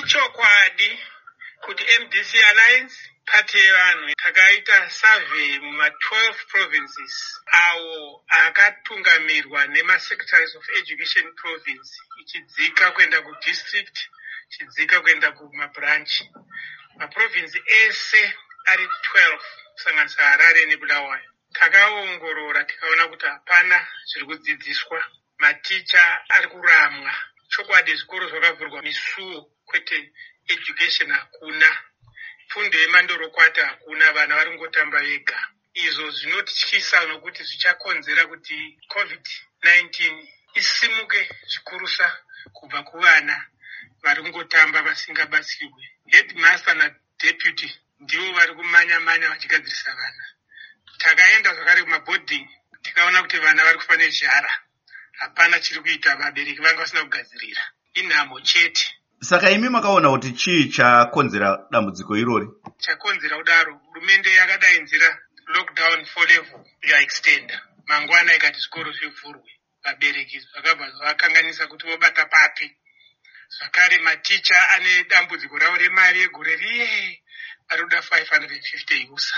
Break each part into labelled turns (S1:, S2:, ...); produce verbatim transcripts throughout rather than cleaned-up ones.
S1: Ichokwadi kuti M D C Alliance pati yevanhu takaita survey muma twelve provinces awo akatungamirwa nema-secretaries of education province ichidzika kuenda kudistrict ichidzika kuenda kumabranch. Maprovince ese ari twelve kusanganisa Harare neBulawayo. Takaongorora tikaona kuti hapana zviri kudzidziswa, maticha ari kuramwa. Chokwadi zvikoro zvakavhurwa misuwo kwete education hakuna, fundo yemandorokwata hakuna, vana vari ngotamba vega. Izvo zvinotyisa nokuti zvichakonzera kuti covid nineteen isimuke zvikurusa kubva kuvana vari ngotamba vasingabatsirwe. Headmaster nadeputy ndivo vari kumanya-manya vachigadzirisa vana. Takaenda zvakare kumaboarding tikaona kuti vana vari kufa nezhara, hapana chiri kuita, vabereki vanga vasina kugadzirira, inhamo chete.
S2: Saka imi makaona kuti chii chakonzera dambudziko irori?
S1: Chakonzera kudaro, hurumende yakadainzira lockdown four level ikaextenda. Mangwana ikati zvikoro zvivhurwe, vabereki zvakabva zvavakanganisa kuti vobata papi. Zvakare maticha ane dambudziko ravo remari yegore riye vari kuda five hundred fifty yusa.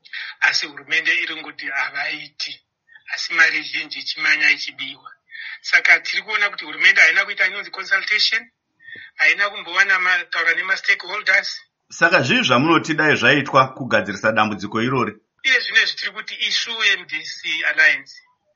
S1: Asi hurumende iri ngoti havaiti, asi mari zhinji ichimanya ichibiwa. Saka tiri kuona kuti hurumende haina kuita inonzi consultation, haina kumbowana mataura nema-stakeholders.
S2: Saka zvii zvamunoti dai zvaitwa kugadzirisa dambudziko irori?
S1: Iye zvine zvitiri kuti isu M D C Alliance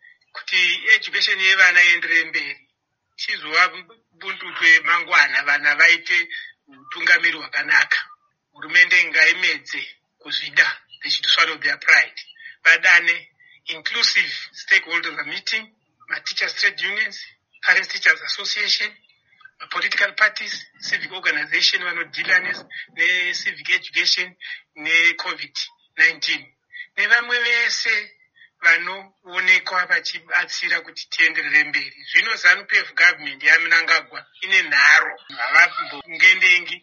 S1: kuti education yevana ienderere mberi, chizova bundutu yemangwana vana vaite utungamiri hwakanaka. Hurumende ngaimedze kuzvida, they should swallow their pride. Vadane inclusive stakeholders are meeting, ma-teachers trade unions, parents teachers association, political parties, civic organization vanodhila ne-civic education ne-covid nineteen. Nevamwe vese vanoonekwa vachibatsira kuti tienderere mberi. Zvino ZANU P F government yaMnangagwa ine nharo, havambongendengi